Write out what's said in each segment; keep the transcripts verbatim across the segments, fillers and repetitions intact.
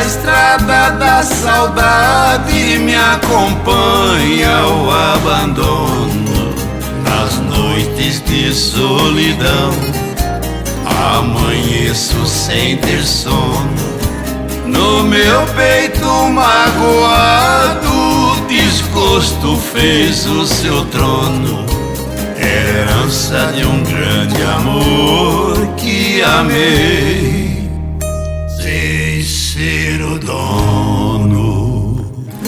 estrada da saudade me acompanha o abandono. Nas noites de solidão amanheço sem ter sono. No meu peito magoado, desgosto fez o seu trono. Herança de um grande amor que amei sem ser o dono.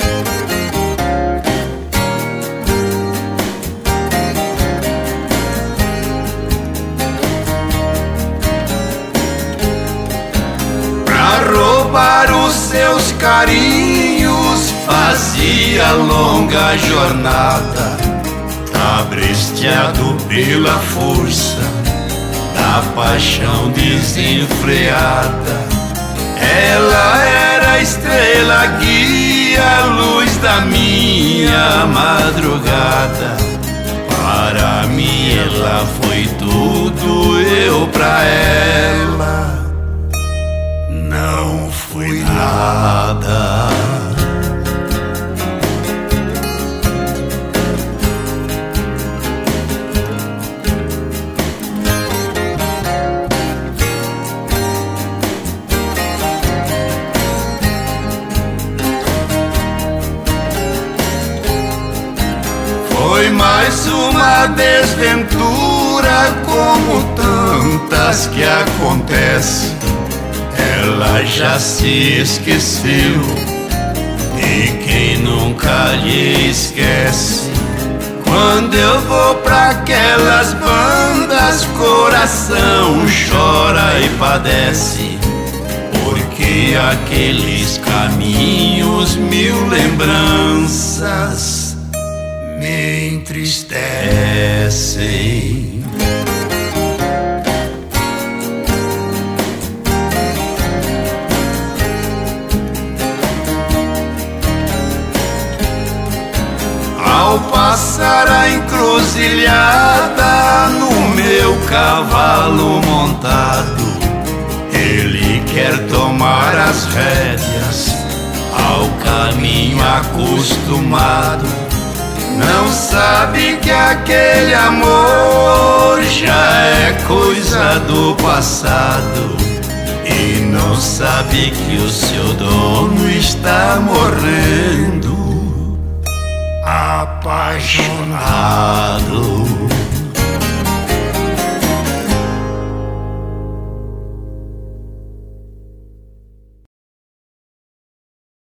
Pra roubar os seus carinhos fazia longa jornada, abresteado pela força da paixão desenfreada. Ela era a estrela guia, luz da minha madrugada. Para mim ela foi tudo, eu pra ela não fui nada. Foi mais uma desventura como tantas que acontecem. Ela já se esqueceu de quem nunca lhe esquece. Quando eu vou pra aquelas bandas, coração chora e padece, porque aqueles caminhos, mil lembranças me entristecem. Ao passar a encruzilhada no meu cavalo montado, ele quer tomar as rédeas ao caminho acostumado. Não sabe que aquele amor já é coisa do passado, e não sabe que o seu dono está morrendo apaixonado.